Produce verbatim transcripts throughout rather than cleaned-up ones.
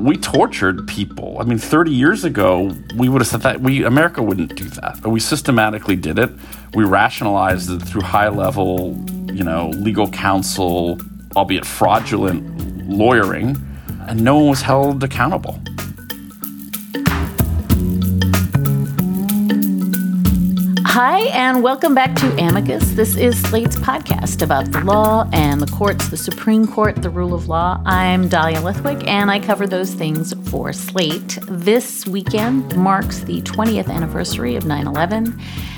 we tortured people. I mean, thirty years ago, we would have said that we America wouldn't do that, but we systematically did it. We rationalized it through high-level, you know, legal counsel, albeit fraudulent lawyering, and no one was held accountable. Hi, and welcome back to Amicus. This is Slate's podcast about the law and the courts, the Supreme Court, the rule of law. I'm Dahlia Lithwick, and I cover those things for Slate. This weekend marks the twentieth anniversary of nine eleven,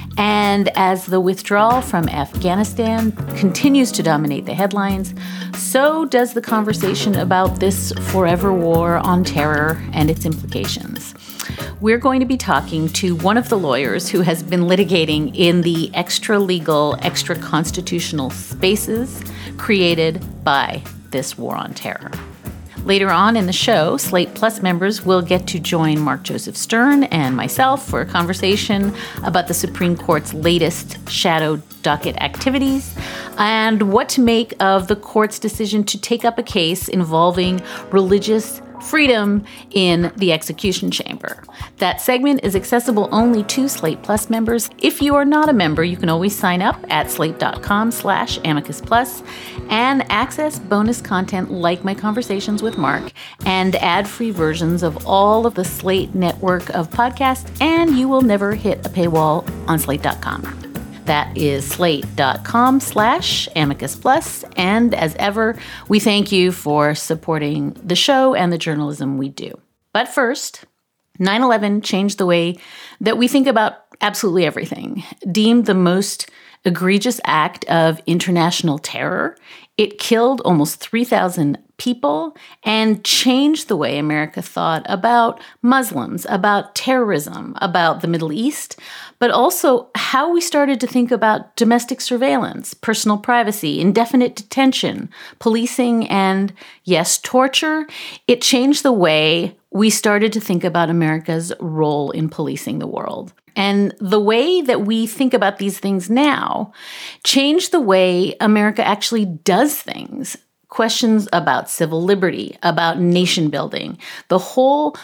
and as the withdrawal from Afghanistan continues to dominate the headlines, so does the conversation about this forever war on terror and its implications. We're going to be talking to one of the lawyers who has been litigating in the extra-legal, extra-constitutional spaces created by this war on terror. Later on in the show, Slate Plus members will get to join Mark Joseph Stern and myself for a conversation about the Supreme Court's latest shadow docket activities and what to make of the court's decision to take up a case involving religious freedom in the execution chamber. That segment is accessible only to Slate Plus members. If you are not a member, you can always sign up at slate.com slash amicus plus and access bonus content like my conversations with Mark and ad-free versions of all of the Slate network of podcasts, and you will never hit a paywall on slate dot com. That is slate.com slash amicus plus. And as ever, we thank you for supporting the show and the journalism we do. But first, nine eleven changed the way that we think about absolutely everything. Deemed the most egregious act of international terror, it killed almost three thousand people and changed the way America thought about Muslims, about terrorism, about the Middle East, but also how we started to think about domestic surveillance, personal privacy, indefinite detention, policing, and, yes, torture. It changed the way we started to think about America's role in policing the world. And the way that we think about these things now changed the way America actually does things. Questions about civil liberty, about nation building, the whole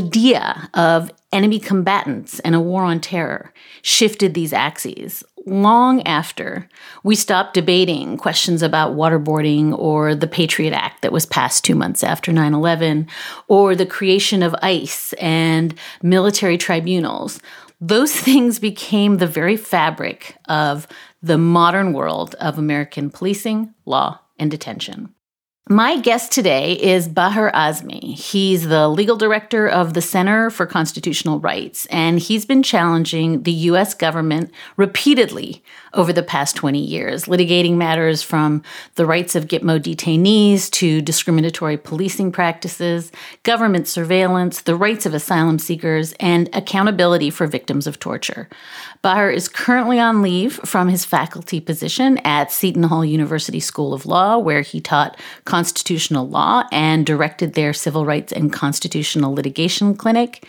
idea of enemy combatants and a war on terror shifted these axes long after we stopped debating questions about waterboarding or the Patriot Act that was passed two months after nine eleven, or the creation of ICE and military tribunals. Those things became the very fabric of the modern world of American policing, law, and detention. My guest today is Baher Azmi. He's the legal director of the Center for Constitutional Rights, and he's been challenging the U S government repeatedly over the past twenty years, litigating matters from the rights of Gitmo detainees to discriminatory policing practices, government surveillance, the rights of asylum seekers, and accountability for victims of torture. Baher is currently on leave from his faculty position at Seton Hall University School of Law, where he taught constitutional law and directed their civil rights and constitutional litigation clinic.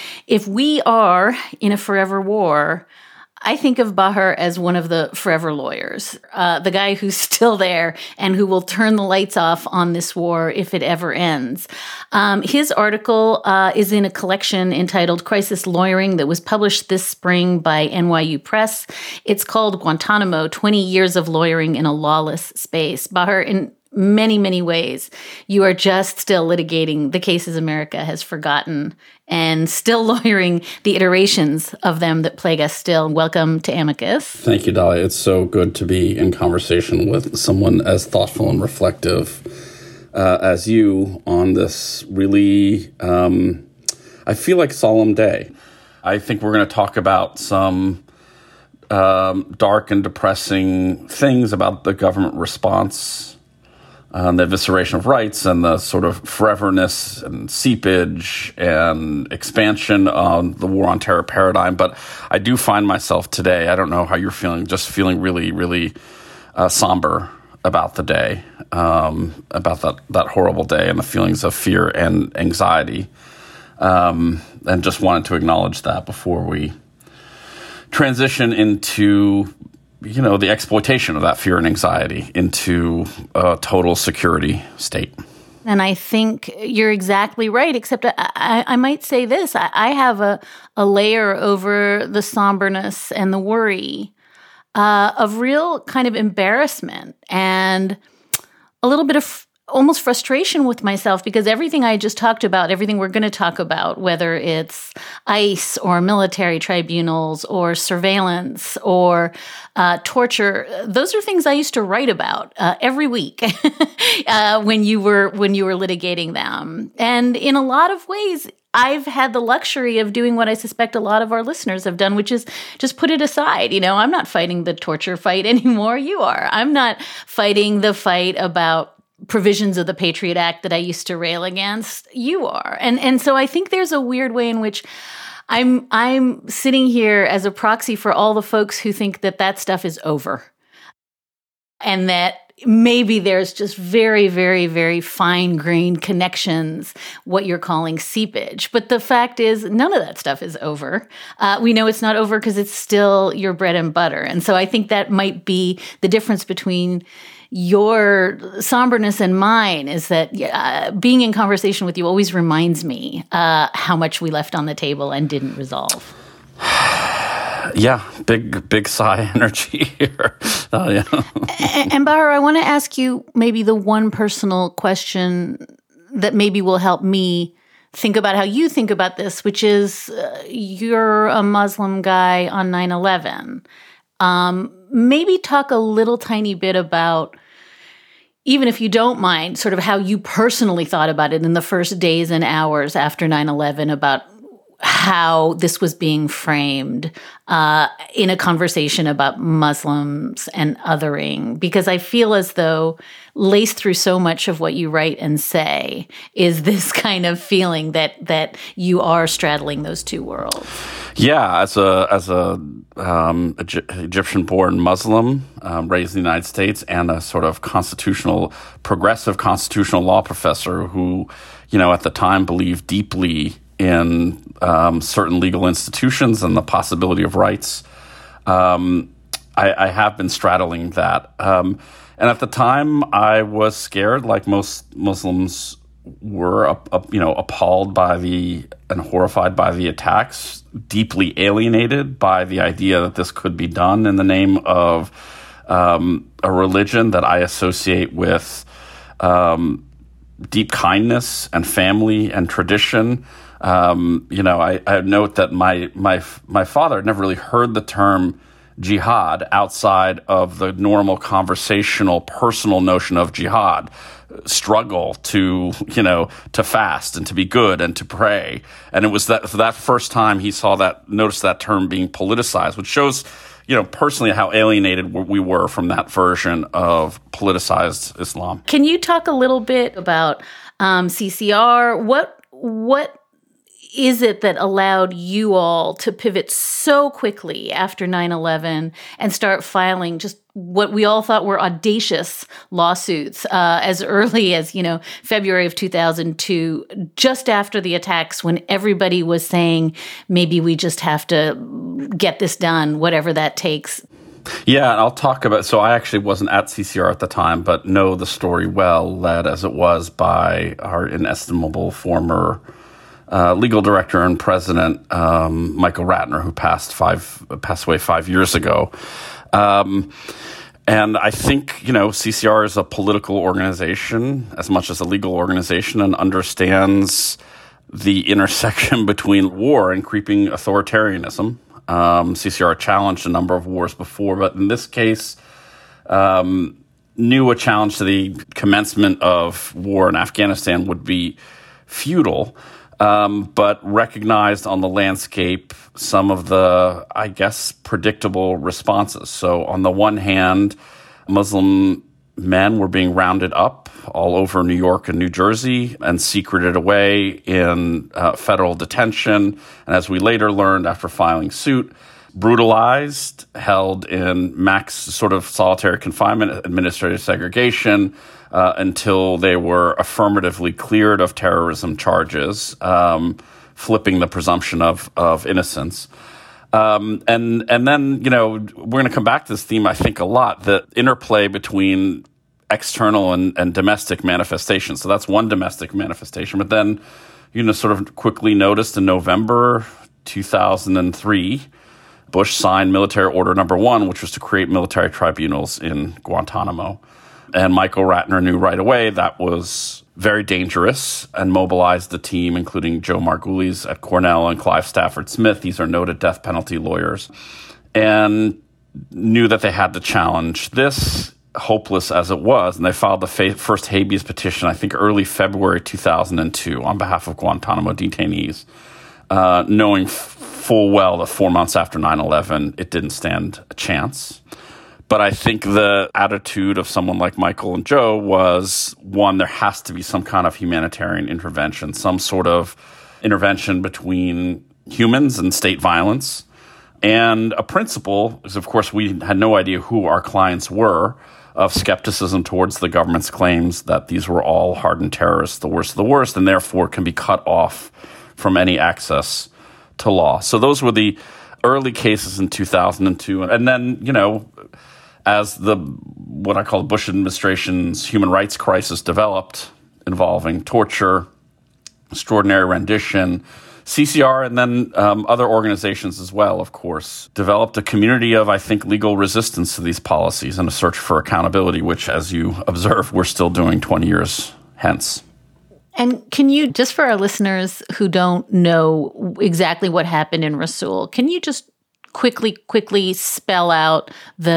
If we are in a forever war, I think of Baher as one of the forever lawyers, uh, the guy who's still there and who will turn the lights off on this war if it ever ends. Um, his article uh, is in a collection entitled Crisis Lawyering that was published this spring by N Y U Press. It's called Guantanamo, twenty years of Lawyering in a Lawless Space. Baher, in many, many ways, you are just still litigating the cases America has forgotten and still lawyering the iterations of them that plague us still. Welcome to Amicus. Thank you, Dahlia. It's so good to be in conversation with someone as thoughtful and reflective uh, as you on this really, um, I feel like, solemn day. I think we're going to talk about some um, dark and depressing things about the government response, Uh, the evisceration of rights and the sort of foreverness and seepage and expansion of the war on terror paradigm. But I do find myself today, I don't know how you're feeling, just feeling really, really uh, somber about the day, um, about that, that horrible day and the feelings of fear and anxiety. Um, and just wanted to acknowledge that before we transition into, you know, the exploitation of that fear and anxiety into a total security state. And I think you're exactly right, except I, I, I might say this. I, I have a, a layer over the somberness and the worry uh, of real kind of embarrassment and a little bit of almost frustration with myself, because everything I just talked about, everything we're going to talk about, whether it's ICE or military tribunals or surveillance or uh, torture, those are things I used to write about uh, every week uh, when you were when you were litigating them. And in a lot of ways, I've had the luxury of doing what I suspect a lot of our listeners have done, which is just put it aside. You know, I'm not fighting the torture fight anymore. You are. I'm not fighting the fight about provisions of the Patriot Act that I used to rail against. You are. And and so I think there's a weird way in which I'm I'm sitting here as a proxy for all the folks who think that that stuff is over. And that maybe there's just very, very, very fine-grained connections, what you're calling seepage. But the fact is, none of that stuff is over. Uh, we know it's not over because it's still your bread and butter. And so I think that might be the difference between your somberness and mine, is that uh, being in conversation with you always reminds me uh, how much we left on the table and didn't resolve. Yeah, big, big sigh energy here. Uh, yeah. and, and Bahar, I want to ask you maybe the one personal question that maybe will help me think about how you think about this, which is uh, you're a Muslim guy on nine eleven. Um, maybe talk a little tiny bit about, even if you don't mind, sort of how you personally thought about it in the first days and hours after nine eleven, about how this was being framed uh, in a conversation about Muslims and othering, because I feel as though laced through so much of what you write and say is this kind of feeling that that you are straddling those two worlds. Yeah, as a as a um, Egyptian-born Muslim um, raised in the United States, and a sort of constitutional, progressive constitutional law professor who, you know, at the time believed deeply in um, certain legal institutions and the possibility of rights. Um, I, I have been straddling that. Um, and at the time, I was scared, like most Muslims were, uh, uh, you know, appalled by the, and horrified by the attacks, deeply alienated by the idea that this could be done in the name of um, a religion that I associate with um, deep kindness and family and tradition. Um, you know, I, I note that my my my father had never really heard the term jihad outside of the normal conversational, personal notion of jihad, struggle to, you know, to fast and to be good and to pray. And it was that for that first time he saw that, noticed that term being politicized, which shows, you know, personally how alienated we were from that version of politicized Islam. Can you talk a little bit about um, C C R? What what is it that allowed you all to pivot so quickly after nine eleven and start filing just what we all thought were audacious lawsuits uh, as early as, you know, February of two thousand two, just after the attacks, when everybody was saying, maybe we just have to get this done, whatever that takes? Yeah, and I'll talk about, so I actually wasn't at C C R at the time, but know the story well, led as it was by our inestimable former Uh, legal director and president, um, Michael Ratner, who passed five passed away five years ago. Um, and I think, you know, C C R is a political organization as much as a legal organization, and understands the intersection between war and creeping authoritarianism. Um, C C R challenged a number of wars before, but in this case, um, knew a challenge to the commencement of war in Afghanistan would be futile. Um, but recognized on the landscape some of the, I guess, predictable responses. So on the one hand, Muslim men were being rounded up all over New York and New Jersey and secreted away in uh, federal detention. And as we later learned after filing suit, brutalized, held in max sort of solitary confinement, administrative segregation, uh, until they were affirmatively cleared of terrorism charges, um, flipping the presumption of, of innocence. Um, and and then, you know, we're going to come back to this theme, I think, a lot, the interplay between external and, and domestic manifestations. So that's one domestic manifestation. But then, you know, sort of quickly noticed in November two thousand three, Bush signed Military Order Number One, which was to create military tribunals in Guantanamo. And Michael Ratner knew right away that was very dangerous and mobilized the team, including Joe Margulies at Cornell and Clive Stafford Smith. These are noted death penalty lawyers. And knew that they had to challenge this, hopeless as it was. And they filed the fa- first habeas petition, I think, early February two thousand two on behalf of Guantanamo detainees, uh, knowing f- full well that four months after nine eleven, it didn't stand a chance. But I think the attitude of someone like Michael and Joe was, one, there has to be some kind of humanitarian intervention, some sort of intervention between humans and state violence. And a principle, because of course we had no idea who our clients were, of skepticism towards the government's claims that these were all hardened terrorists, the worst of the worst, and therefore can be cut off from any access to law. So those were the early cases in two thousand two. And then, you know, as the what I call the Bush administration's human rights crisis developed, involving torture, extraordinary rendition, C C R and then um, other organizations as well, of course, developed a community of, I think, legal resistance to these policies and a search for accountability, which, as you observe, we're still doing twenty years hence. And can you, just for our listeners who don't know exactly what happened in Rasool, can you just quickly, quickly spell out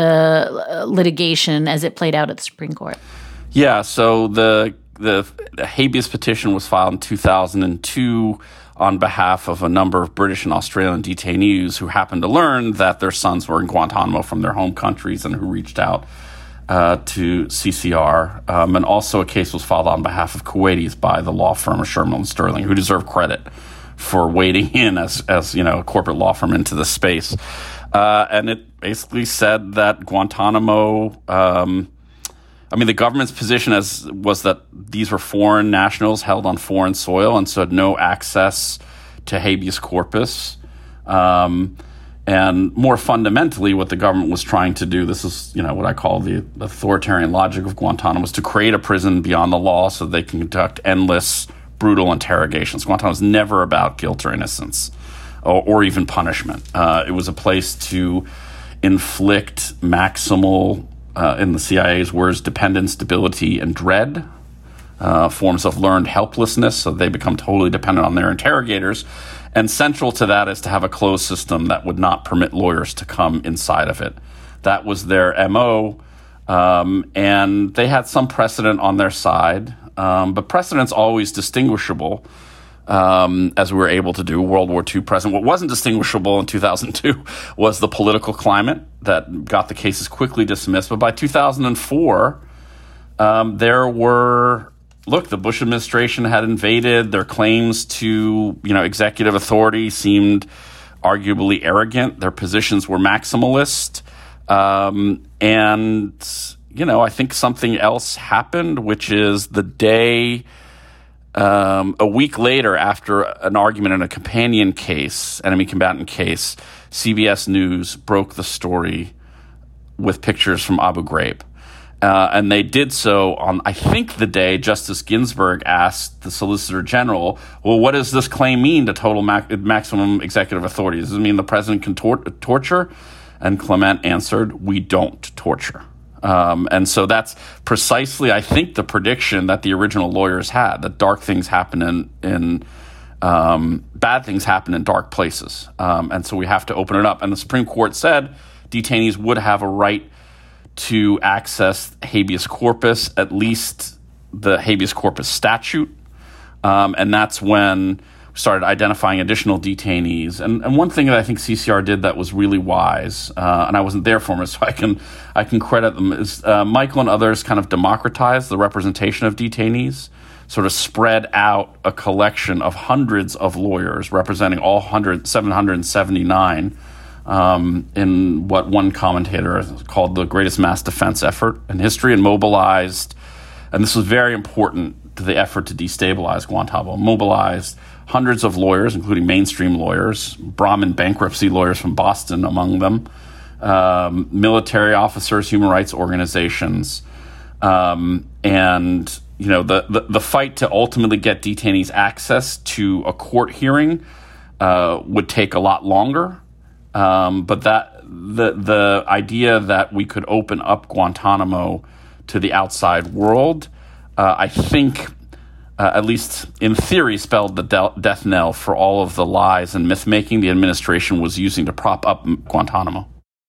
the litigation as it played out at the Supreme Court? Yeah, so the the, the habeas petition was filed in two thousand two on behalf of a number of British and Australian detainees who happened to learn that their sons were in Guantanamo from their home countries and who reached out uh, to C C R. Um, and also a case was filed on behalf of Kuwaitis by the law firm of Sherman and Sterling, who deserve credit for wading in as, as you know, a corporate law firm into this space. Uh, and it basically said that Guantanamo, um, I mean, the government's position as was that these were foreign nationals held on foreign soil and so had no access to habeas corpus. Um, and more fundamentally, what the government was trying to do, this is, you know, what I call the authoritarian logic of Guantanamo, was to create a prison beyond the law so they can conduct endless, brutal interrogations. Guantanamo was never about guilt or innocence or, or even punishment. Uh, it was a place to inflict maximal, uh, in the C I A's words, dependence, debility, and dread, uh, forms of learned helplessness, so they become totally dependent on their interrogators. And central to that is to have a closed system that would not permit lawyers to come inside of it. That was their M O, um, and they had some precedent on their side, um, but precedent's always distinguishable, um, as we were able to do. World War Two precedent. What wasn't distinguishable in two thousand two was the political climate that got the cases quickly dismissed. But by two thousand four, um, there were... Look, the Bush administration had invaded. Their claims to, you know, executive authority seemed arguably arrogant. Their positions were maximalist. Um, and, you know, I think something else happened, which is the day, um, a week later after an argument in a companion case, enemy combatant case, C B S News broke the story with pictures from Abu Ghraib. Uh, and they did so on, I think, the day Justice Ginsburg asked the Solicitor General, well, what does this claim mean to total mac- maximum executive authority? Does it mean the president can tor- torture? And Clement answered, we don't torture. Um, and so that's precisely, I think, the prediction that the original lawyers had, that dark things happen in, in um, bad things happen in dark places. Um, and so we have to open it up. And the Supreme Court said detainees would have a right to access habeas corpus, at least the habeas corpus statute. Um, and that's when we started identifying additional detainees. And, and one thing that I think C C R did that was really wise, uh, and I wasn't there for them, so I can I can credit them, is uh, Michael and others kind of democratized the representation of detainees, sort of spread out a collection of hundreds of lawyers representing all seven hundred seventy-nine Um, in what one commentator called the greatest mass defense effort in history, and mobilized, and this was very important to the effort to destabilize Guantanamo, mobilized hundreds of lawyers, including mainstream lawyers, Brahmin bankruptcy lawyers from Boston among them, um, military officers, human rights organizations, Um, and, you know, the, the, the fight to ultimately get detainees access to a court hearing uh, would take a lot longer. Um, but that the the idea that we could open up Guantanamo to the outside world, uh, I think, uh, at least in theory, spelled the de- death knell for all of the lies and myth-making the administration was using to prop up Guantanamo.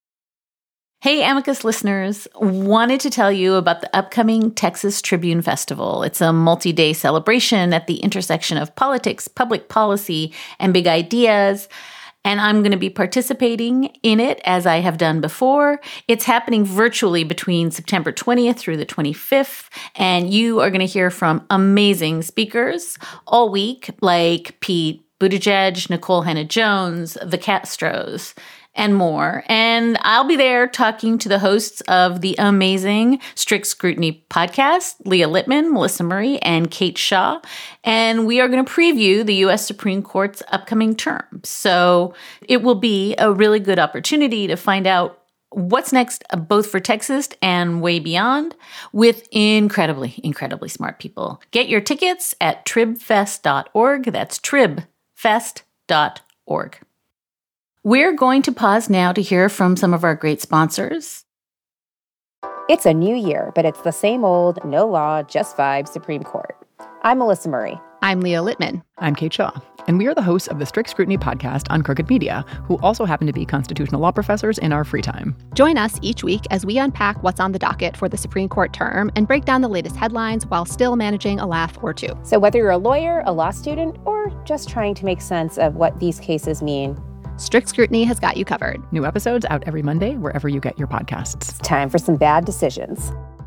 Hey, Amicus listeners, wanted to tell you about the upcoming Texas Tribune Festival. It's a multi-day celebration at the intersection of politics, public policy, and big ideas. And I'm going to be participating in it as I have done before. It's happening virtually between September twentieth through the twenty-fifth. And you are going to hear from amazing speakers all week, like Pete Buttigieg, Nicole Hannah-Jones, the Castros, and more. And I'll be there talking to the hosts of the amazing Strict Scrutiny podcast, Leah Littman, Melissa Murray, and Kate Shaw. And we are going to preview the U S Supreme Court's upcoming term. So it will be a really good opportunity to find out what's next, both for Texas and way beyond, with incredibly, incredibly smart people. Get your tickets at trib fest dot org. That's trib fest dot org. We're going to pause now to hear from some of our great sponsors. It's a new year, but it's the same old, no law, just vibe Supreme Court. I'm Melissa Murray. I'm Leah Littman. I'm Kate Shaw. And we are the hosts of the Strict Scrutiny podcast on Crooked Media, who also happen to be constitutional law professors in our free time. Join us each week as we unpack what's on the docket for the Supreme Court term and break down the latest headlines while still managing a laugh or two. So whether you're a lawyer, a law student, or just trying to make sense of what these cases mean, Strict Scrutiny has got you covered. New episodes out every Monday, wherever you get your podcasts. It's time for some bad decisions.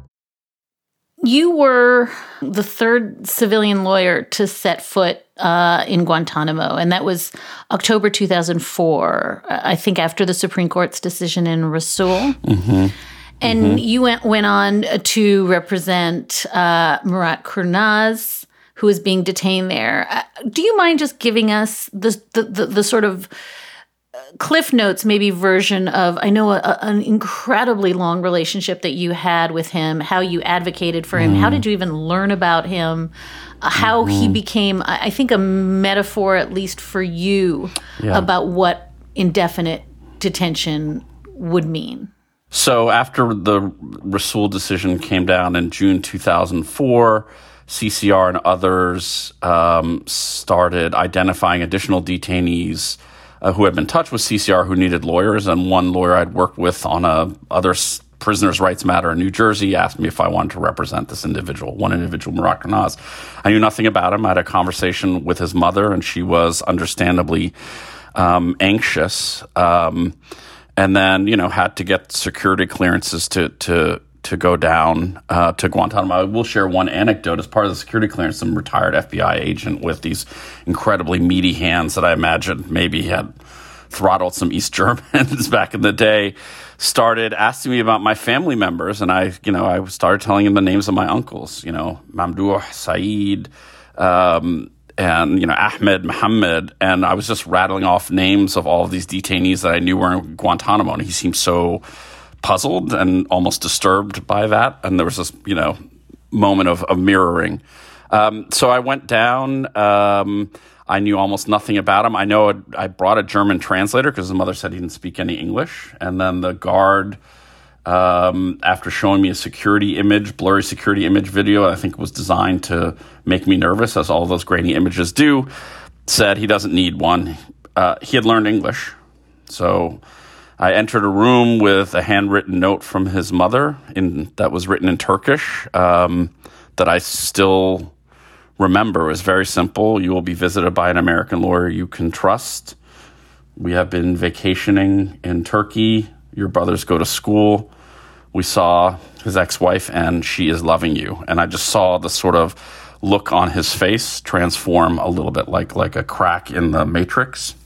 You were the third civilian lawyer to set foot uh, in Guantanamo, and that was October two thousand four, I think after the Supreme Court's decision in Rasool. Mm-hmm. And mm-hmm. you went, went on to represent uh, Murat Kurnaz, who is being detained there. Uh, do you mind just giving us the the, the, the sort of Cliff Notes, maybe version of, I know, a, an incredibly long relationship that you had with him, how you advocated for him, mm. how did you even learn about him, uh, how mm-hmm. he became, I think, a metaphor, at least for you, yeah. about what indefinite detention would mean. So after the Rasool decision came down in June two thousand four, C C R and others um, started identifying additional detainees Uh, who had been in touch with C C R who needed lawyers, and one lawyer I'd worked with on a other s- prisoners' rights matter in New Jersey asked me if I wanted to represent this individual, one individual, Murat Kurnaz. I knew nothing about him. I had a conversation with his mother, and she was understandably um, anxious, um, and then, you know, had to get security clearances to to to go down uh, to Guantanamo. I will share one anecdote. As part of the security clearance, some retired F B I agent with these incredibly meaty hands that I imagine maybe had throttled some East Germans back in the day started asking me about my family members. And I, you know, I started telling him the names of my uncles, you know, Mamdouh, Saeed, um, and, you know, Ahmed, Mohammed. And I was just rattling off names of all of these detainees that I knew were in Guantanamo. And he seemed so puzzled and almost disturbed by that. And there was this, you know, moment of, of mirroring. Um, so I went down. Um, I knew almost nothing about him. I know it, I brought a German translator because his mother said he didn't speak any English. And then the guard, um, after showing me a security image, blurry security image video, I think it was designed to make me nervous, as all those grainy images do, said he doesn't need one. Uh, he had learned English. So I entered a room with a handwritten note from his mother in, that was written in Turkish um, that I still remember. It was very simple. You will be visited by an American lawyer you can trust. We have been vacationing in Turkey. Your brothers go to school. We saw his ex-wife, and she is loving you. And I just saw the sort of look on his face transform a little bit like, like a crack in the Matrix.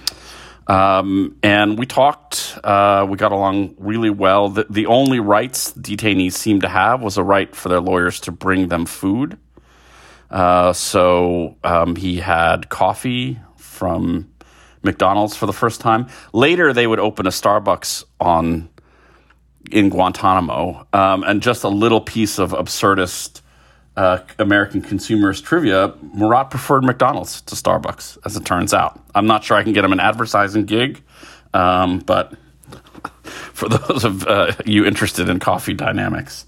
Um, and we talked, uh, we got along really well. The, the only rights detainees seemed to have was a right for their lawyers to bring them food. Uh, so um, he had coffee from McDonald's for the first time. Later, they would open a Starbucks on in Guantanamo. Um, and just a little piece of absurdist uh, American consumers trivia, Murat preferred McDonald's to Starbucks, as it turns out. I'm not sure I can get him an advertising gig, um, but for those of uh, you interested in coffee dynamics.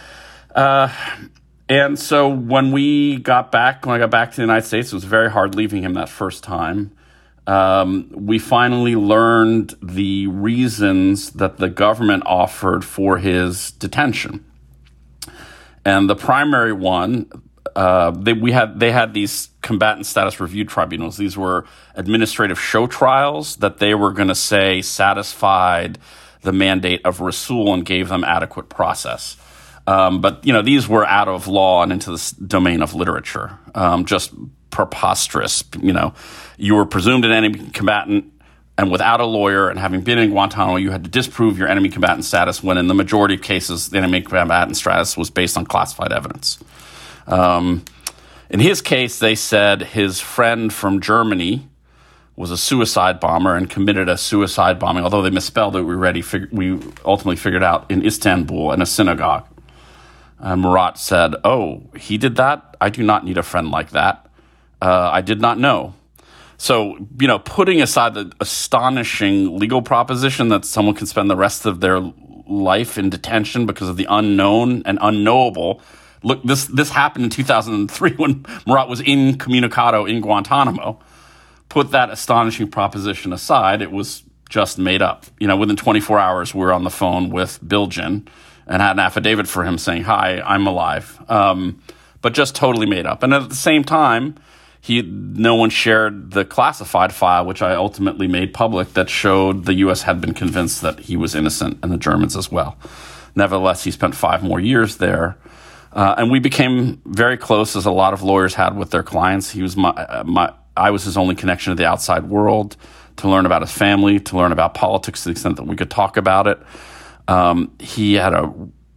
Uh, and so when we got back, when I got back to the United States, it was very hard leaving him that first time. Um, we finally learned the reasons that the government offered for his detention. And the primary one, uh, they, we had they had these combatant status review tribunals. These were administrative show trials that they were going to say satisfied the mandate of Rasul and gave them adequate process. Um, but, you know, these were out of law and into the domain of literature, um, just preposterous. You know, you were presumed an enemy combatant, and without a lawyer and having been in Guantanamo, you had to disprove your enemy combatant status when in the majority of cases, the enemy combatant status was based on classified evidence. Um, in his case, they said his friend from Germany was a suicide bomber and committed a suicide bombing, although they misspelled it, we, already fig- we ultimately figured out, in Istanbul, in a synagogue. And Murat said, oh, he did that? I do not need a friend like that. Uh, I did not know. So, you know, putting aside the astonishing legal proposition that someone can spend the rest of their life in detention because of the unknown and unknowable. Look, this this happened in two thousand three when Murat was incommunicado in Guantanamo. Put that astonishing proposition aside, it was just made up. You know, within twenty-four hours, we were on the phone with Bilgin and had an affidavit for him saying, hi, I'm alive. Um, but just totally made up. And at the same time, He, no one shared the classified file, which I ultimately made public, that showed the U S had been convinced that he was innocent, and the Germans as well. Nevertheless, he spent five more years there. Uh, and we became very close, as a lot of lawyers had with their clients. He was my, my, I was his only connection to the outside world, to learn about his family, to learn about politics to the extent that we could talk about it. Um, he had a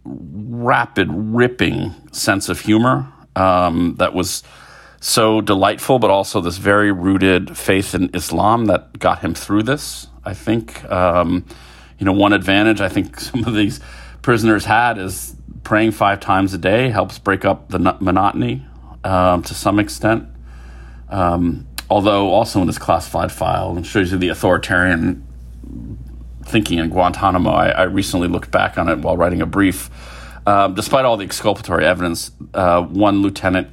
rapid, ripping sense of humor um, that was so delightful, but also this very rooted faith in Islam that got him through this, I think. Um, you know, one advantage I think some of these prisoners had is praying five times a day helps break up the monotony um, to some extent. Um, although also in this classified file, and shows you the authoritarian thinking in Guantanamo. I, I recently looked back on it while writing a brief. Um, despite all the exculpatory evidence, uh, one lieutenant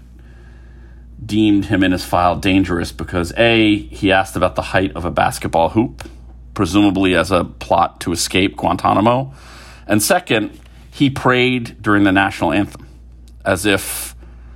deemed him in his file dangerous because, A, he asked about the height of a basketball hoop, presumably as a plot to escape Guantanamo. And second, he prayed during the national anthem, as if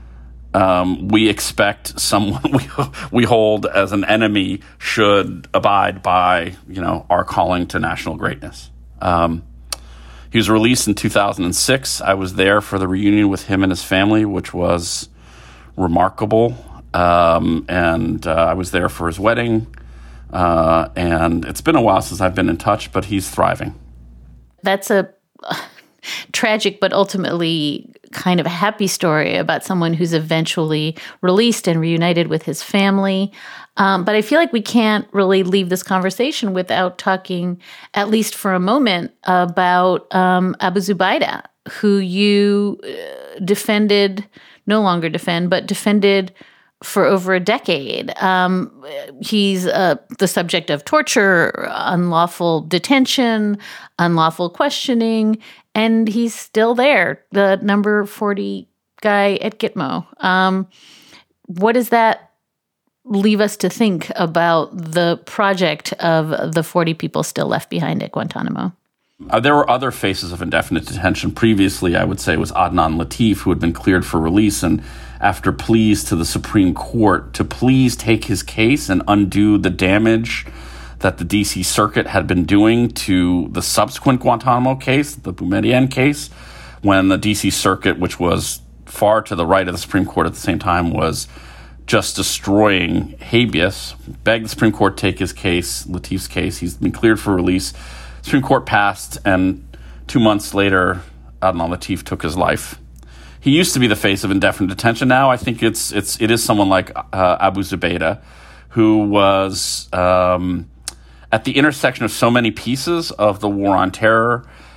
um, we expect someone we, we hold as an enemy should abide by, you know, our calling to national greatness. Um, he was released in two thousand six. I was there for the reunion with him and his family, which was remarkable, um, and uh, I was there for his wedding, uh, and it's been a while since I've been in touch, but he's thriving. That's a uh, tragic but ultimately kind of a happy story about someone who's eventually released and reunited with his family. Um, but I feel like we can't really leave this conversation without talking, at least for a moment, about um, Abu Zubaydah, who you uh, defended no longer defend, but defended for over a decade. Um, he's uh, the subject of torture, unlawful detention, unlawful questioning, and he's still there, the number forty guy at Gitmo. Um, what does that leave us to think about the project of the forty people still left behind at Guantanamo? Uh, there were other faces of indefinite detention. Previously, I would say, was Adnan Latif, who had been cleared for release, and after pleas to the Supreme Court to please take his case and undo the damage that the D C Circuit had been doing to the subsequent Guantanamo case, the Boumediene case, when the D C Circuit, which was far to the right of the Supreme Court at the same time, was just destroying habeas, begged the Supreme Court to take his case, Latif's case. He's been cleared for release. Supreme Court passed, and two months later, Adnan Latif took his life. He used to be the face of indefinite detention. Now I think it's it's it is someone like uh, Abu Zubaydah, who was um, at the intersection of so many pieces of the war on terror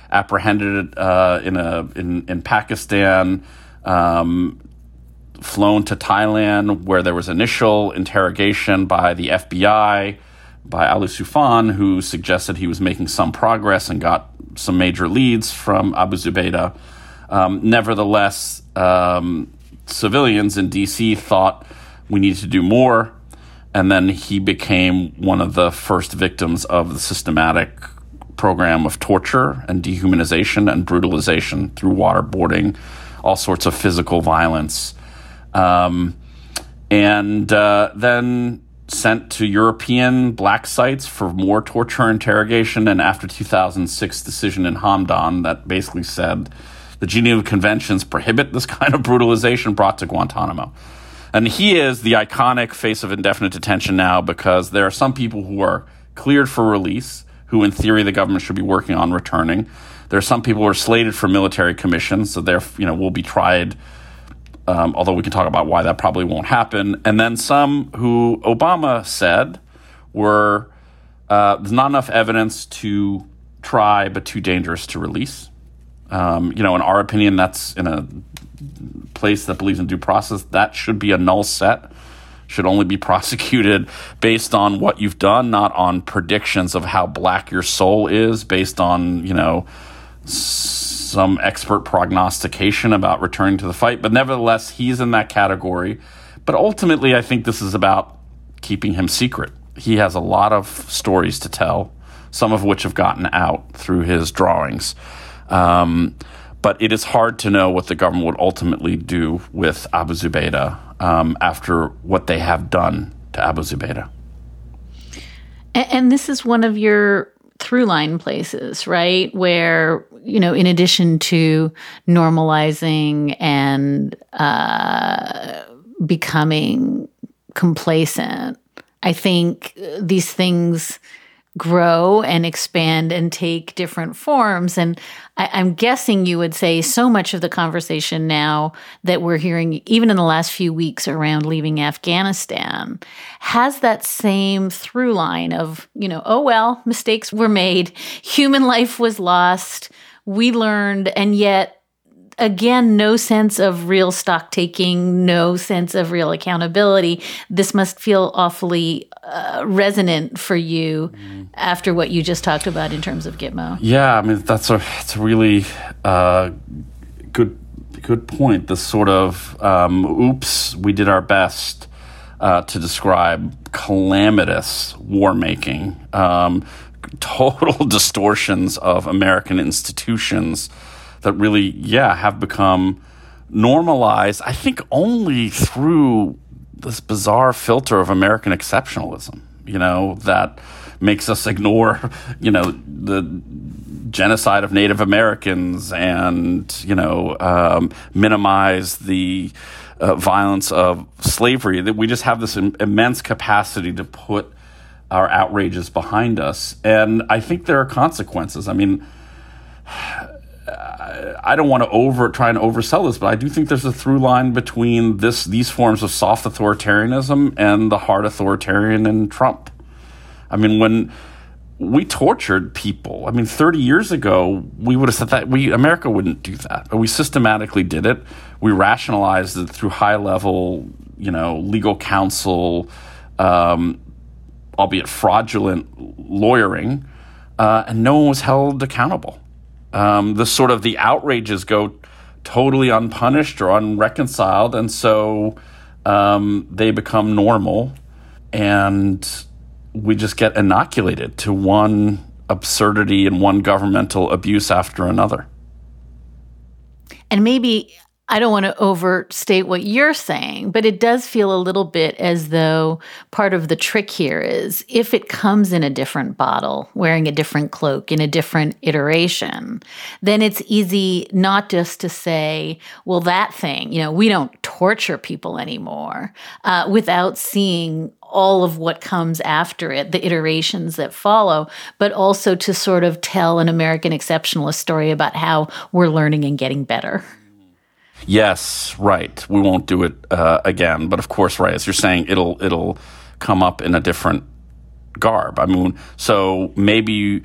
apprehended uh, in a in, in Pakistan, um, flown to Thailand, where there was initial interrogation by the F B I, by Ali Soufan, who suggested he was making some progress and got some major leads from Abu Zubaydah. Um, nevertheless, um, civilians in D C thought we needed to do more, and then he became one of the first victims of the systematic program of torture and dehumanization and brutalization through waterboarding, all sorts of physical violence. Um, and uh, then sent to European black sites for more torture and interrogation. And after two thousand six decision in Hamdan that basically said the Geneva Conventions prohibit this kind of brutalization, brought to Guantanamo. And he is the iconic face of indefinite detention now, because there are some people who are cleared for release, who in theory the government should be working on returning. There are some people who are slated for military commissions, so they're, you know, will be tried. Um, although we can talk about why that probably won't happen. And then some who Obama said were, uh, there's not enough evidence to try, but too dangerous to release. Um, you know, in our opinion, that's in a place that believes in due process. That should be a null set, should only be prosecuted based on what you've done, not on predictions of how black your soul is, based on, you know, some expert prognostication about returning to the fight. But nevertheless, he's in that category. But ultimately, I think this is about keeping him secret. He has a lot of stories to tell, some of which have gotten out through his drawings. Um, but it is hard to know what the government would ultimately do with Abu Zubaydah um, after what they have done to Abu Zubaydah. And, and this is one of your through line places, right? Where, you know, in addition to normalizing and uh, becoming complacent, I think these things grow and expand and take different forms. And I, I'm guessing you would say so much of the conversation now that we're hearing, even in the last few weeks around leaving Afghanistan, has that same through line of, you know, oh, well, mistakes were made, human life was lost, we learned, and yet, again, no sense of real stock taking, no sense of real accountability. This must feel awfully uh, resonant for you mm. after what you just talked about in terms of Gitmo. Yeah, I mean, that's a, it's a really uh, good good point. This sort of, um, oops, we did our best uh, to describe calamitous war making, um, total distortions of American institutions that really, yeah, have become normalized, I think, only through this bizarre filter of American exceptionalism, you know, that makes us ignore, you know, the genocide of Native Americans and, you know, um, minimize the uh, violence of slavery. That we just have this im- immense capacity to put our outrages behind us. And I think there are consequences. I mean, I don't want to over try and oversell this, but I do think there's a through line between this these forms of soft authoritarianism and the hard authoritarian in Trump. I mean, when we tortured people, I mean, thirty years ago, we would have said that we America wouldn't do that, but we systematically did it. We rationalized it through high level, you know, legal counsel, um, albeit fraudulent lawyering, uh, and no one was held accountable. Um, the sort of the outrages go totally unpunished or unreconciled, and so um, they become normal, and we just get inoculated to one absurdity and one governmental abuse after another. And maybe I don't want to overstate what you're saying, but it does feel a little bit as though part of the trick here is if it comes in a different bottle, wearing a different cloak in a different iteration, then it's easy not just to say, well, that thing, you know, we don't torture people anymore, uh, without seeing all of what comes after it, the iterations that follow, but also to sort of tell an American exceptionalist story about how we're learning and getting better. Yes, right. We won't do it uh, again. But of course, right, as you're saying, it'll it'll come up in a different garb. I mean, so maybe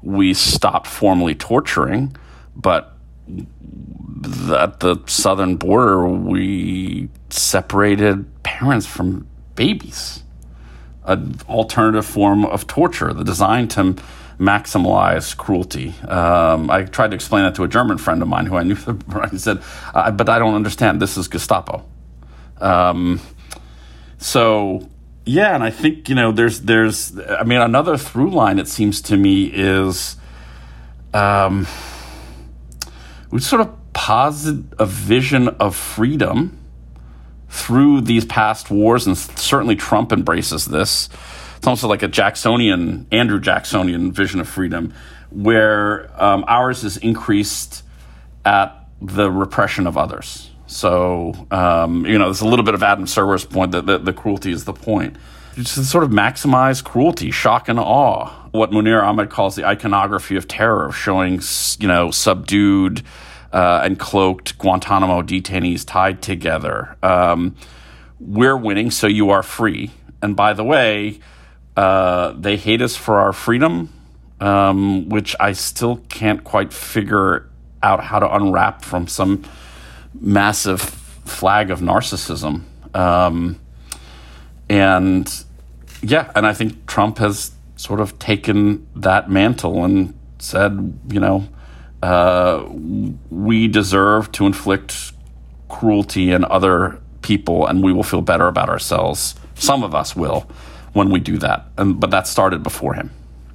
we stopped formally torturing, but at the southern border, we separated parents from babies. An alternative form of torture, the designed to maximize cruelty. Um, I tried to explain that to a German friend of mine who I knew. He said, uh, but I don't understand. This is Gestapo. Um, so, yeah, and I think, you know, there's, there's, I mean, another through line, it seems to me, is um, we sort of posit a vision of freedom through these past wars, and certainly Trump embraces this. It's almost like a Jacksonian, Andrew Jacksonian vision of freedom, where um, ours is increased at the repression of others. So, um, you know, there's a little bit of Adam Serwer's point that the, the cruelty is the point. It's to sort of maximize cruelty, shock and awe. What Munir Ahmed calls the iconography of terror, showing, you know, subdued uh, and cloaked Guantanamo detainees tied together. Um, we're winning, so you are free. And by the way, uh, they hate us for our freedom, um, which I still can't quite figure out how to unwrap from some massive flag of narcissism. Um, and yeah, and I think Trump has sort of taken that mantle and said, you know, uh, we deserve to inflict cruelty on other people, and we will feel better about ourselves. Some of us will when we do that. And, but that started before him.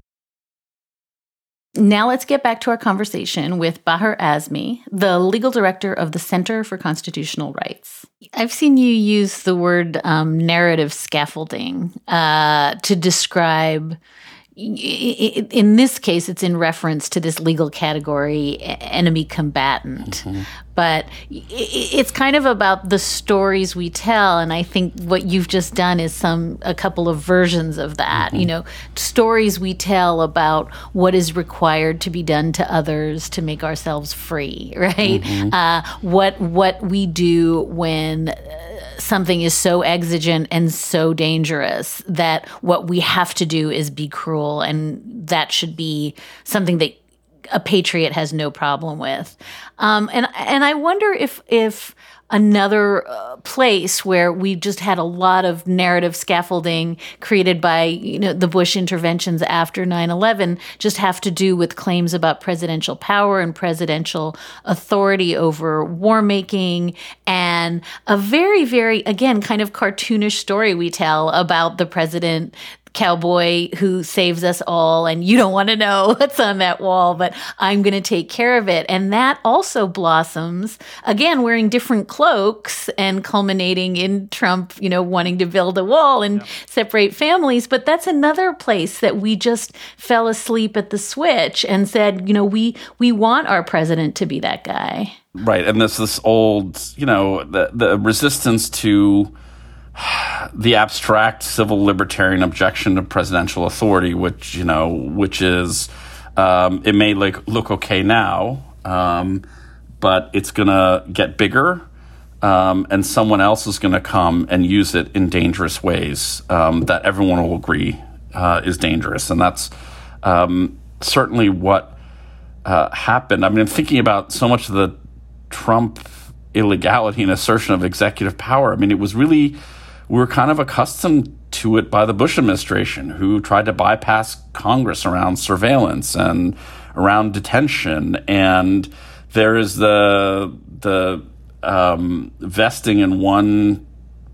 Now let's get back to our conversation with Baher Azmi, the legal director of the Center for Constitutional Rights. I've seen you use the word um, narrative scaffolding uh, to describe, in this case, it's in reference to this legal category, enemy combatant. Mm-hmm. But it's kind of about the stories we tell, and I think what you've just done is some a couple of versions of that. Mm-hmm. You know, stories we tell about what is required to be done to others to make ourselves free, right? Mm-hmm. Uh, what what we do when uh, something is so exigent and so dangerous that what we have to do is be cruel, and that should be something that a patriot has no problem with. Um, and and I wonder if if another uh, place where we just had a lot of narrative scaffolding created by, you know, the Bush interventions after nine eleven just have to do with claims about presidential power and presidential authority over war making, and a very, very, again, kind of cartoonish story we tell about the president cowboy who saves us all, and you don't want to know what's on that wall, but I'm going to take care of it. And that also blossoms, again, wearing different cloaks and culminating in Trump, you know, wanting to build a wall and yeah. separate families. But that's another place that we just fell asleep at the switch and said, you know, we we want our president to be that guy. Right. And there's this old, you know, the, the resistance to the abstract civil libertarian objection to presidential authority, which, you know, which is, um, it may look, look okay now, um, but it's going to get bigger, um, and someone else is going to come and use it in dangerous ways um, that everyone will agree uh, is dangerous. And that's um, certainly what uh, happened. I mean, I'm thinking about so much of the Trump illegality and assertion of executive power. I mean, it was really... we were kind of accustomed to it by the Bush administration, who tried to bypass Congress around surveillance and around detention. And there is the the um, vesting in one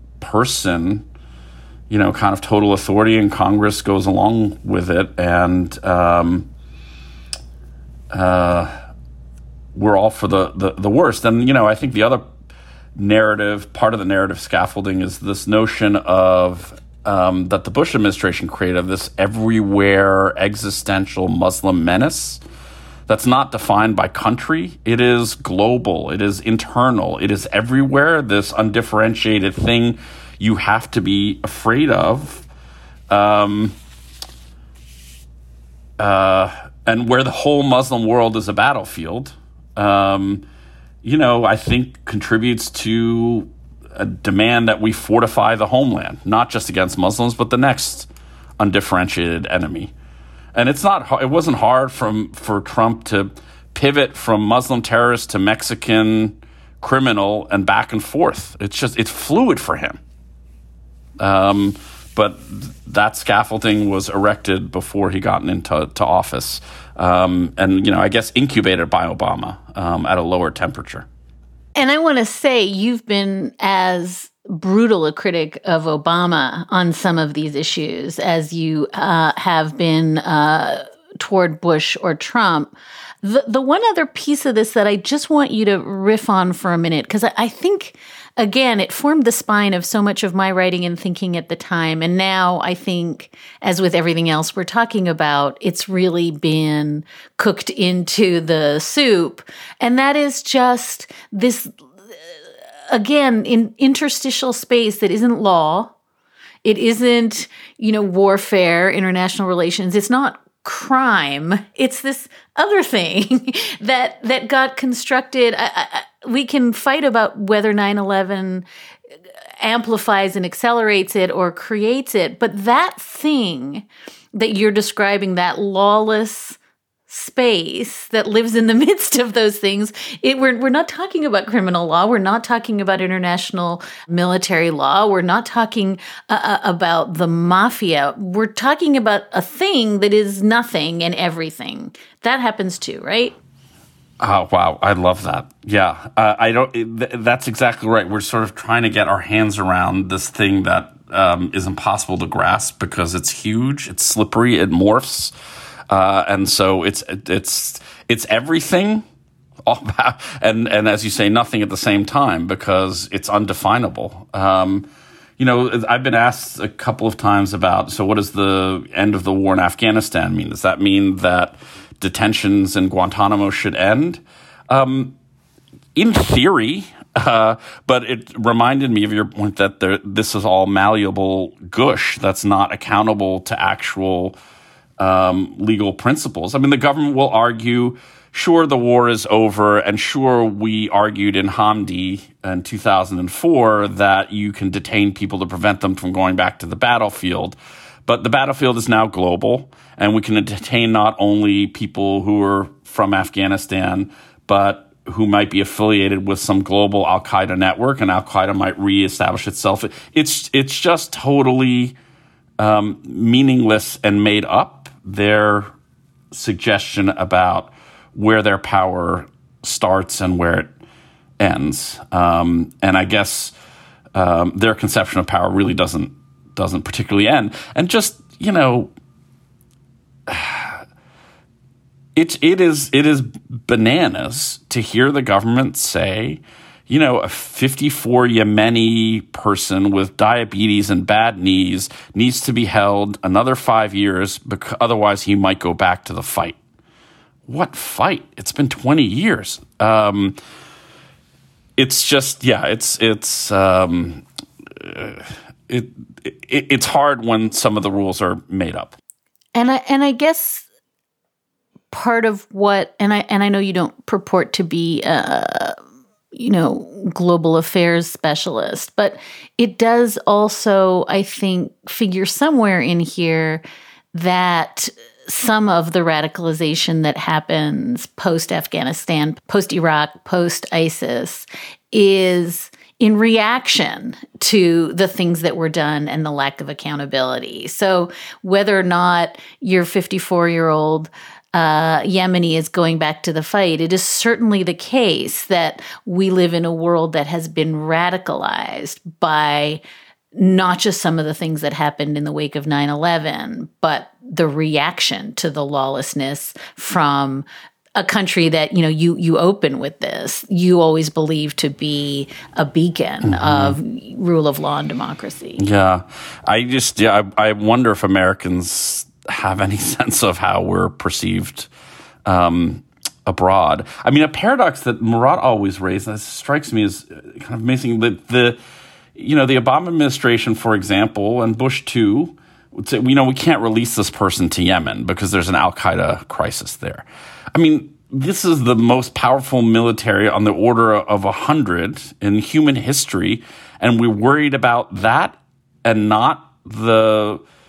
person, you know, kind of total authority, and Congress goes along with it. And um, uh, we're all for the, the, the worst. And, you know, I think the other narrative, part of the narrative scaffolding is this notion of um, that the Bush administration created, this everywhere existential Muslim menace that's not defined by country. It is global. It is internal. It is everywhere, this undifferentiated thing you have to be afraid of. Um, uh, and where the whole Muslim world is a battlefield. Um you know, I think contributes to a demand that we fortify the homeland, not just against Muslims, but the next undifferentiated enemy. And it's not, it wasn't hard from, for Trump to pivot from Muslim terrorist to Mexican criminal and back and forth. It's just, it's fluid for him. Um, but that scaffolding was erected before he got into to office. Um, and, you know, I guess incubated by Obama um, at a lower temperature. And I want to say you've been as brutal a critic of Obama on some of these issues as you uh, have been uh, toward Bush or Trump. The the one other piece of this that I just want you to riff on for a minute, because I, I think, again, it formed the spine of so much of my writing and thinking at the time. And now I think, as with everything else we're talking about, it's really been cooked into the soup. And that is just this, again, in interstitial space that isn't law. It isn't, you know, warfare, international relations. It's not crime. It's this other thing that that got constructed. I, I, we can fight about whether nine eleven amplifies and accelerates it or creates it, but that thing that you're describing, that lawless space that lives in the midst of those things, it, we're, we're not talking about criminal law. We're not talking about international military law. We're not talking uh, about the mafia. We're talking about a thing that is nothing and everything. That happens too, right? Oh, wow. I love that. Yeah. Uh, I don't, th- that's exactly right. We're sort of trying to get our hands around this thing that um, is impossible to grasp because it's huge, it's slippery, it morphs. Uh, and so it's it's it's everything, and and as you say, nothing at the same time because it's undefinable. Um, you know, I've been asked a couple of times about, so what does the end of the war in Afghanistan mean? Does that mean that detentions in Guantanamo should end? Um, in theory, uh, but it reminded me of your point that there, this is all malleable gush that's not accountable to actual Um, legal principles. I mean, the government will argue, sure, the war is over, and sure, we argued in Hamdi in two thousand four that you can detain people to prevent them from going back to the battlefield. But the battlefield is now global, and we can detain not only people who are from Afghanistan, but who might be affiliated with some global al-Qaeda network, and al-Qaeda might reestablish itself. It's, it's just totally um, meaningless and made up. Their suggestion about where their power starts and where it ends, um, and I guess um, their conception of power really doesn't doesn't particularly end. And just you know, it it is it is bananas to hear the government say, you know, a fifty-four Yemeni person with diabetes and bad knees needs to be held another five years because otherwise he might go back to the fight. What fight? It's been twenty years. Um, it's just, yeah, it's it's um, it, it it's hard when some of the rules are made up. And I and I guess part of what, and I and I know you don't purport to be Uh, you know, global affairs specialist, but it does also, I think, figure somewhere in here that some of the radicalization that happens post-Afghanistan, post-Iraq, post-ISIS is in reaction to the things that were done and the lack of accountability. So whether or not your fifty-four-year-old Uh, Yemeni is going back to the fight, it is certainly the case that we live in a world that has been radicalized by not just some of the things that happened in the wake of nine eleven, but the reaction to the lawlessness from a country that, you know, you you open with this, you always believe to be a beacon mm-hmm. of rule of law and democracy. Yeah. I just, yeah, I, I wonder if Americans have any sense of how we're perceived um, abroad. I mean, a paradox that Murat always raised, and this strikes me as kind of amazing, that the, you know, the Obama administration, for example, and Bush too, would say, you know, we can't release this person to Yemen because there's an al-Qaeda crisis there. I mean, this is the most powerful military on the order of a hundred in human history, and we're worried about that and not the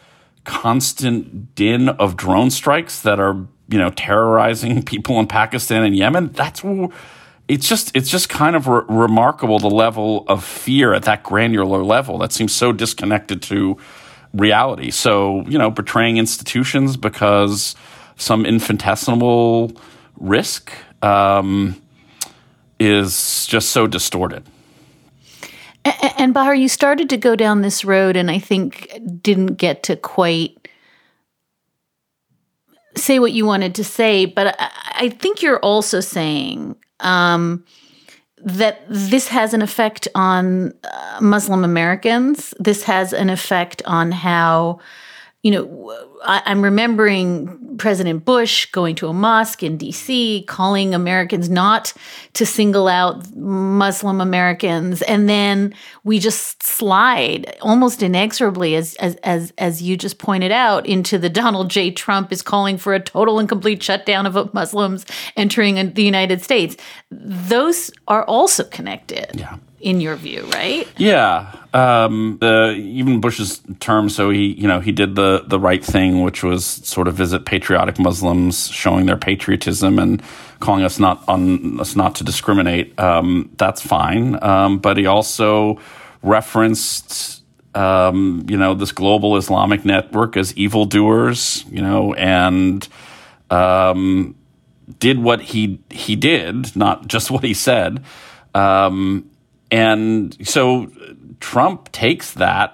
constant din of drone strikes that are, you know, terrorizing people in Pakistan and Yemen. That's it's just it's just kind of re- remarkable the level of fear at that granular level that seems so disconnected to reality. So, you know, betraying institutions because some infinitesimal risk um, is just so distorted. And, and Bahar, you started to go down this road and I think didn't get to quite say what you wanted to say, but I, I think you're also saying um, that this has an effect on uh, Muslim Americans. This has an effect on how, you know, I, I'm remembering President Bush going to a mosque in D C, calling Americans not to single out Muslim Americans, and then we just slide almost inexorably, as as as as you just pointed out, into the Donald J. Trump is calling for a total and complete shutdown of Muslims entering the United States. Those are also connected. Yeah. In your view, right? Yeah. Um, the, even Bush's term, so he, you know, he did the, the right thing, which was sort of visit patriotic Muslims, showing their patriotism and calling us not on us not to discriminate. Um, that's fine. Um, but he also referenced, um, you know, this global Islamic network as evildoers, you know, and um, did what he he did, not just what he said. Um, And so Trump takes that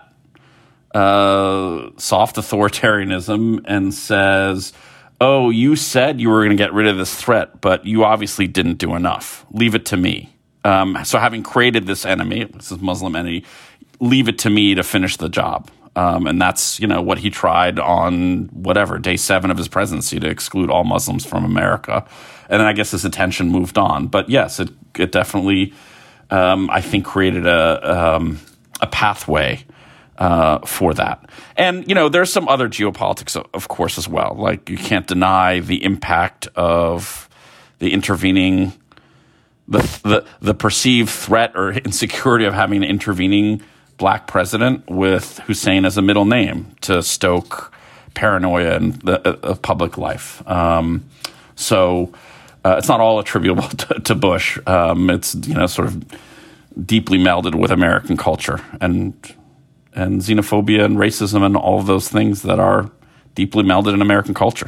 uh, soft authoritarianism and says, oh, you said you were going to get rid of this threat, but you obviously didn't do enough. Leave it to me. Um, so having created this enemy, this is Muslim enemy, leave it to me to finish the job. Um, and that's, you know, what he tried on whatever, day seven of his presidency, to exclude all Muslims from America. And then I guess his attention moved on. But yes, it, it definitely... Um, I think created a um, a pathway uh, for that. And, you know, there's some other geopolitics, of, of course, as well. Like, you can't deny the impact of the intervening, the, the, the perceived threat or insecurity of having an intervening black president with Hussein as a middle name to stoke paranoia in the, of public life. Um, so... Uh, it's not all attributable to, to Bush. Um, it's, you know, sort of deeply melded with American culture and and xenophobia and racism and all of those things that are deeply melded in American culture.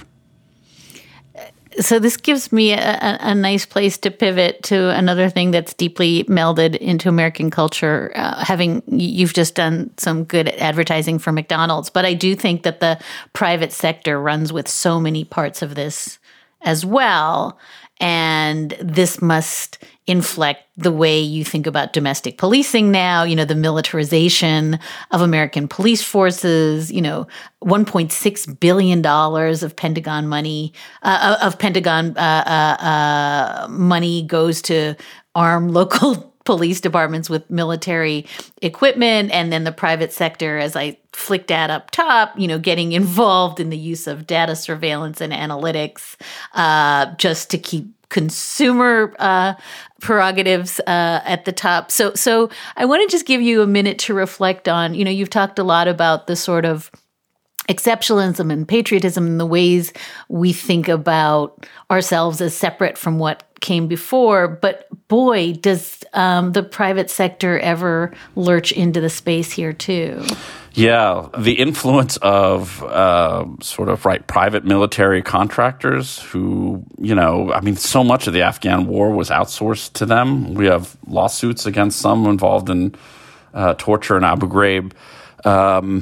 So this gives me a, a nice place to pivot to another thing that's deeply melded into American culture. Uh, having you've just done some good advertising for McDonald's, but I do think that the private sector runs with so many parts of this as well. And this must inflect the way you think about domestic policing now, you know, the militarization of American police forces, you know, one point six billion dollars of Pentagon money, uh, of Pentagon uh, uh, uh, money goes to arm local police departments with military equipment, and then the private sector, as I flicked at up top, you know, getting involved in the use of data surveillance and analytics uh, just to keep consumer uh, prerogatives uh, at the top. So, so I want to just give you a minute to reflect on, you know, you've talked a lot about the sort of exceptionalism and patriotism and the ways we think about ourselves as separate from what came before. But boy, does um, the private sector ever lurch into the space here too. Yeah, the influence of uh, sort of, right, private military contractors who, you know, I mean, so much of the Afghan war was outsourced to them. We have lawsuits against some involved in uh, torture in Abu Ghraib. Um,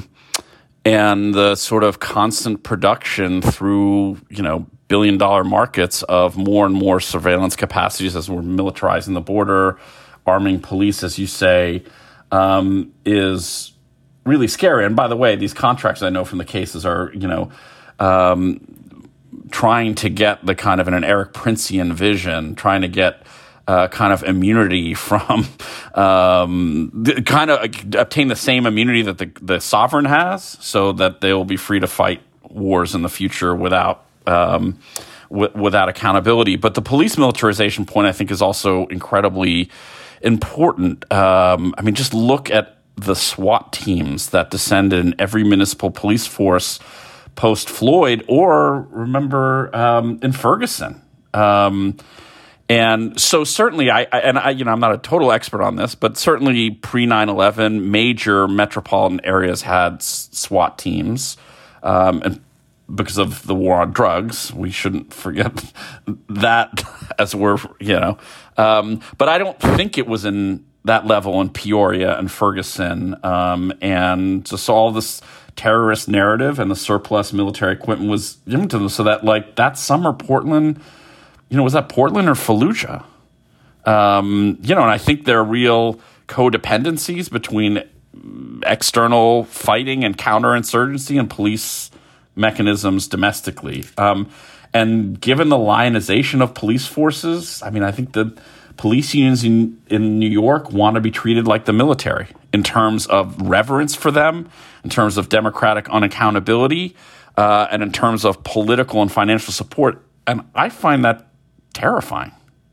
and the sort of constant production through, you know, billion-dollar markets of more and more surveillance capacities as we're militarizing the border, arming police, as you say, um, is really scary. And by the way, these contracts, I know from the cases, are, you know, um, trying to get the kind of, in an Eric Princian vision, trying to get uh, kind of immunity from, um, the, kind of obtain the same immunity that the, the sovereign has, so that they will be free to fight wars in the future without um, w- without accountability. But the police militarization point, I think, is also incredibly important. Um, I mean, just look at the SWAT teams that descended in every municipal police force post-Floyd, or remember um, in Ferguson. Um, and so certainly, I, I and I, you know, I'm not a total expert on this, but certainly pre nine eleven, major metropolitan areas had s- SWAT teams, um, and because of the war on drugs, we shouldn't forget that as we're, you know. Um, but I don't think it was in that level in Peoria and Ferguson, um, and just all this terrorist narrative and the surplus military equipment was given to them. So that, like, that summer, Portland, you know, was that Portland or Fallujah? Um, you know, and I think there are real codependencies between external fighting and counterinsurgency and police mechanisms domestically. Um, and given the lionization of police forces, I mean, I think the police unions in, in New York want to be treated like the military in terms of reverence for them, in terms of democratic unaccountability, uh, and in terms of political and financial support. And I find that terrifying.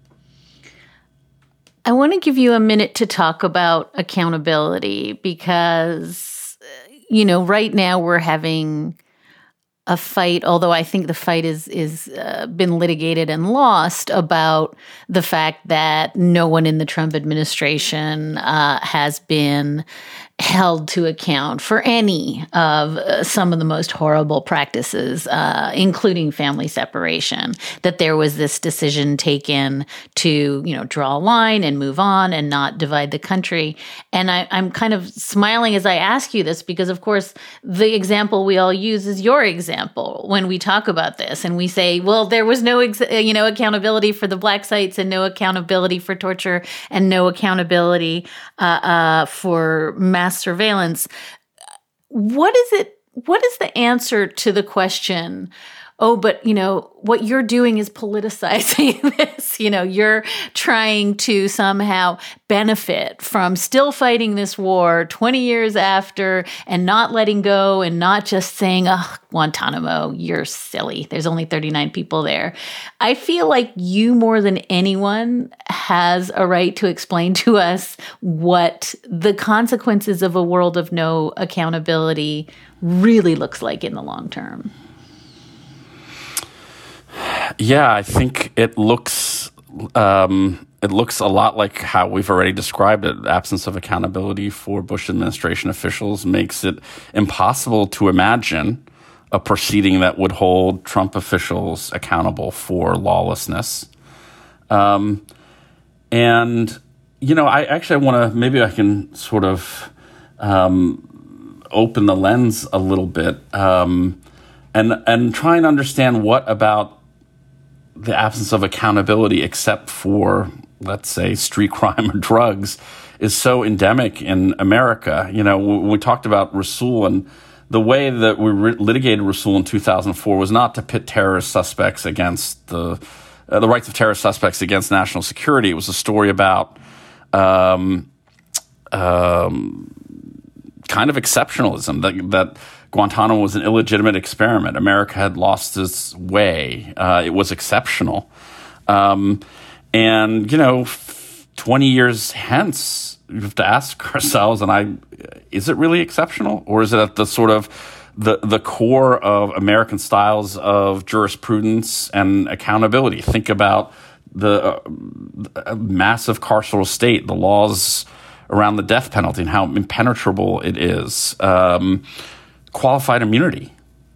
I want to give you a minute to talk about accountability because, you know, right now we're having a fight, although I think the fight is is uh, been litigated and lost, about the fact that no one in the Trump administration uh, has been held to account for any of uh, some of the most horrible practices, uh, including family separation, that there was this decision taken to, you know, draw a line and move on and not divide the country. And I, I'm kind of smiling as I ask you this because, of course, the example we all use is your example when we talk about this. And we say, well, there was no, ex- you know, accountability for the black sites and no accountability for torture and no accountability uh, uh, for mass surveillance. What is it? What is the answer to the question? Oh, but, you know, what you're doing is politicizing this. You know, you're trying to somehow benefit from still fighting this war twenty years after and not letting go and not just saying, oh, Guantanamo, you're silly. There's only thirty-nine people there. I feel like you more than anyone has a right to explain to us what the consequences of a world of no accountability really looks like in the long term. Yeah, I think it looks um, it looks a lot like how we've already described it. The absence of accountability for Bush administration officials makes it impossible to imagine a proceeding that would hold Trump officials accountable for lawlessness. Um, and, you know, I actually want to, maybe I can sort of um, open the lens a little bit um, and and try and understand what about the absence of accountability, except for, let's say, street crime or drugs, is so endemic in America. You know, we, we talked about Rasul, and the way that we re- litigated Rasul in two thousand four was not to pit terrorist suspects against the uh, the rights of terrorist suspects against national security. It was a story about um, um, kind of exceptionalism, that that Guantanamo was an illegitimate experiment. America had lost its way. Uh, it was exceptional. Um, and, you know, twenty years hence, we have to ask ourselves, and I, is it really exceptional? Or is it at the sort of the, the core of American styles of jurisprudence and accountability? Think about the uh, massive carceral state, the laws around the death penalty and how impenetrable it is. Um, qualified immunity,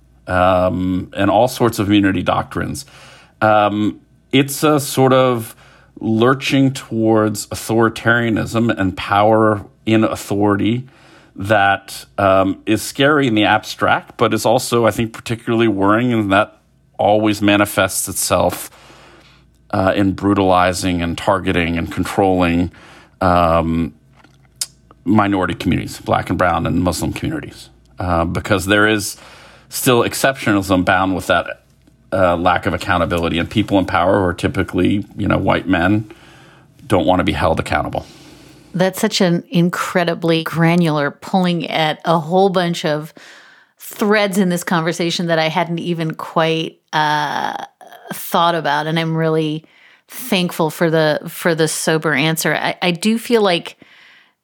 um, and all sorts of immunity doctrines. Um, it's a sort of lurching towards authoritarianism and power in authority that um, is scary in the abstract, but is also, I think, particularly worrying, and that always manifests itself uh, in brutalizing and targeting and controlling um, minority communities, Black and brown and Muslim communities. Uh, because there is still exceptionalism bound with that uh, lack of accountability, and people in power, who are typically, you know, white men, don't want to be held accountable. That's such an incredibly granular pulling at a whole bunch of threads in this conversation that I hadn't even quite uh, thought about, and I'm really thankful for the for the sober answer. I, I do feel like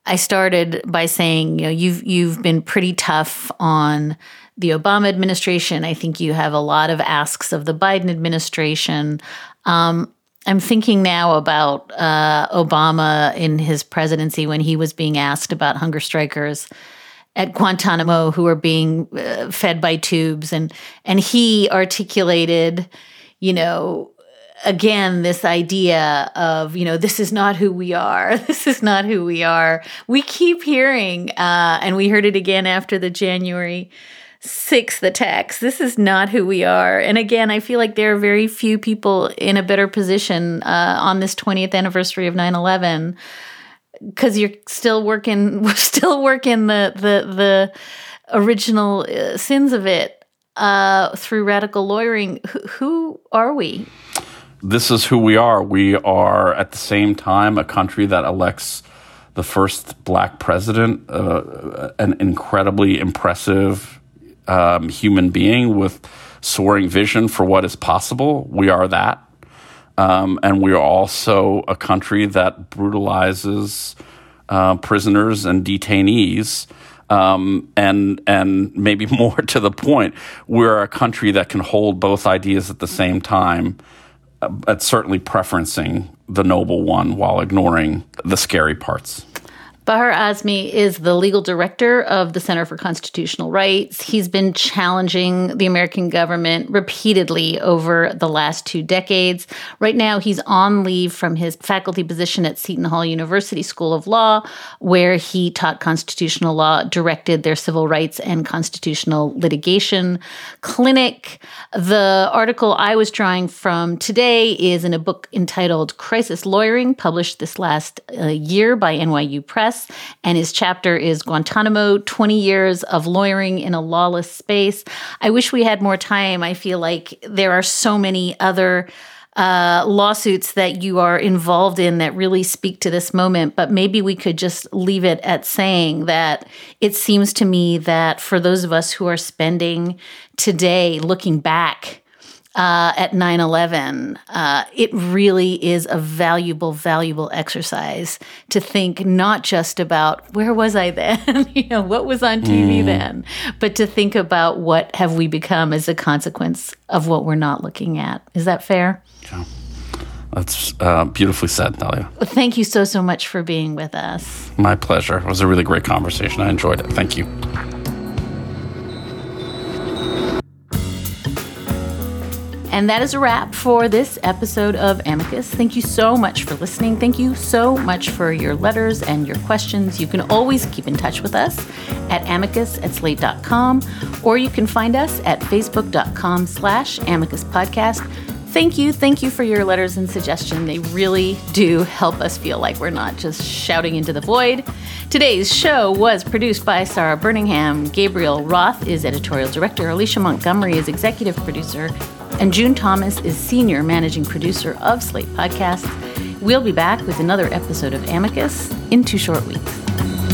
I started by saying, you know, you've you've been pretty tough on the Obama administration. I think you have a lot of asks of the Biden administration. Um, I'm thinking now about uh, Obama in his presidency when he was being asked about hunger strikers at Guantanamo who are being uh, fed by tubes. And, and he articulated, you know, again, this idea of, you know, this is not who we are. This is not who we are. We keep hearing, uh, and we heard it again after the January sixth attacks. This is not who we are. And again, I feel like there are very few people in a better position uh, on this twentieth anniversary of nine eleven, because you're still working, we're still working the the the original uh, sins of it uh, through radical lawyering. Who, who are we? This is who we are. We are at the same time a country that elects the first black president, uh, an incredibly impressive Um, human being with soaring vision for what is possible. We are that. Um, and we are also a country that brutalizes uh, prisoners and detainees. Um, and and maybe more to the point, we're a country that can hold both ideas at the same time, uh, but certainly preferencing the noble one while ignoring the scary parts. Bahar Azmi is the legal director of the Center for Constitutional Rights. He's been challenging the American government repeatedly over the last two decades. Right now, he's on leave from his faculty position at Seton Hall University School of Law, where he taught constitutional law, directed their civil rights and constitutional litigation clinic. The article I was drawing from today is in a book entitled Crisis Lawyering, published this last uh, year by N Y U Press. And his chapter is Guantanamo, twenty years of lawyering in a lawless space. I wish we had more time. I feel like there are so many other uh, lawsuits that you are involved in that really speak to this moment, but maybe we could just leave it at saying that it seems to me that for those of us who are spending today looking back Uh, at nine eleven, uh, it really is a valuable, valuable exercise to think not just about where was I then, you know, what was on T V mm. then, but to think about what have we become as a consequence of what we're not looking at. Is that fair? Yeah. That's uh, beautifully said, Dahlia. Thank you so, so much for being with us. My pleasure. It was a really great conversation. I enjoyed it. Thank you. And that is a wrap for this episode of Amicus. Thank you so much for listening. Thank you so much for your letters and your questions. You can always keep in touch with us at amicus at slate dot com, or you can find us at facebook.com slash amicus podcast. Thank you. Thank you for your letters and suggestions. They really do help us feel like we're not just shouting into the void. Today's show was produced by Sarah Birmingham. Gabriel Roth is editorial director. Alicia Montgomery is executive producer. And June Thomas is senior managing producer of Slate Podcasts. We'll be back with another episode of Amicus in two short weeks.